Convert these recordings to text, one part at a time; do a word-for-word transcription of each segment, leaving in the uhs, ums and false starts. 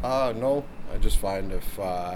Uh, no, I just find if uh,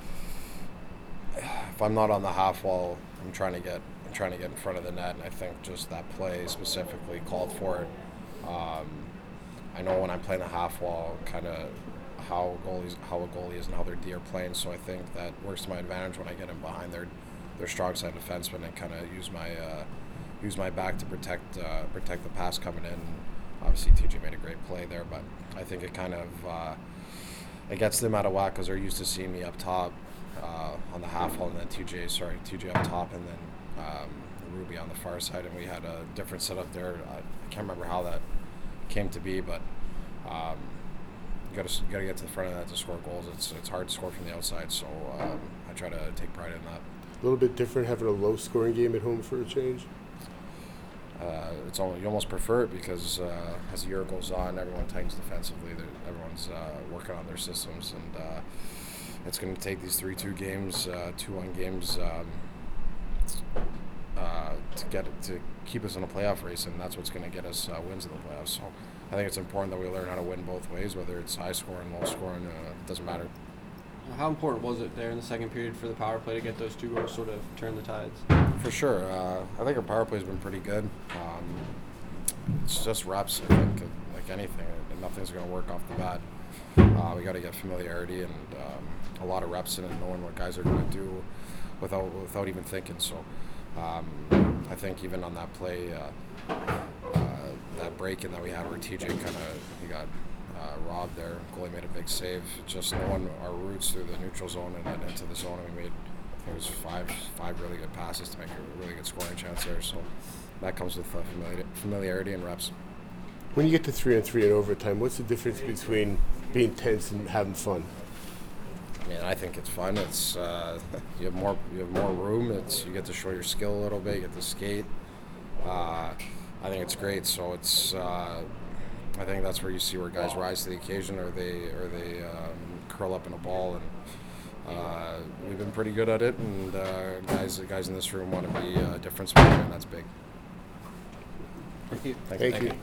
if I'm not on the half wall, I'm trying to get I'm trying to get in front of the net, and I think just that play specifically called for it. Um, I know when I'm playing the half wall, kind of how goalies how a goalie is and how their D are playing. So I think that works to my advantage when I get in behind their their strong side defenseman and kind of use my uh, use my back to protect uh, protect the pass coming in. Obviously, T J made a great play there, but I think it kind of uh, it gets them out of whack because they're used to seeing me up top uh, on the half wall, and then T J, sorry, T J up top, and then um, Ruby on the far side, and we had a different setup there. I can't remember how that came to be, but um, you got to got to get to the front of that to score goals. It's it's hard to score from the outside, so um, I try to take pride in that. A little bit different having a low-scoring game at home for a change. Uh, it's all, you almost prefer it because uh, as the year goes on, everyone tightens defensively. Everyone's uh, working on their systems, and uh, it's going to take these three two games, uh, two one games, um, uh, to get it, to keep us in a playoff race, and that's what's going to get us uh, wins in the playoffs. So I think it's important that we learn how to win both ways, whether it's high scoring, low scoring. Uh, it doesn't matter. How important was it there in the second period for the power play to get those two goals, sort of turn the tides? For sure. Uh, I think our power play has been pretty good. Um, it's just reps, I think, like anything. Nothing's going to work off the bat. Uh, we got to get familiarity and um, a lot of reps in and knowing what guys are going to do without without even thinking. So um, I think even on that play, uh, uh, that break-in that we had where T J kind of he got uh, robbed there, goalie made a big save. Just knowing our routes through the neutral zone and then into the zone, and we made I think it was five five really good passes to make a really good scoring chance there. So that comes with uh, familiar, familiarity and reps. When you get to three on three in overtime, what's the difference between being tense and having fun? I mean, I think it's fun. It's uh, you have more you have more room. It's you get to show your skill a little bit. You get to skate. Uh, I think it's great. So it's uh, I think that's where you see where guys rise to the occasion, or they or they um, curl up in a ball, and uh, we've been pretty good at it. And uh, guys guys in this room want to be a difference maker, and that's big. Thank you. Thank you.